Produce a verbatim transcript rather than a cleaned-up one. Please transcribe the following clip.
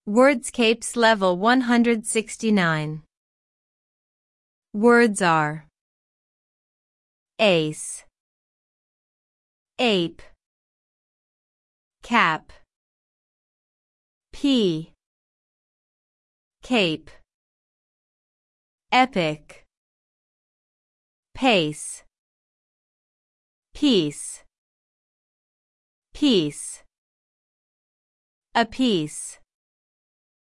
Wordscapes Level one hundred sixty-nine. Words are ace, ape, cap, pea, cape, epic, pace, piece, peace, apiece.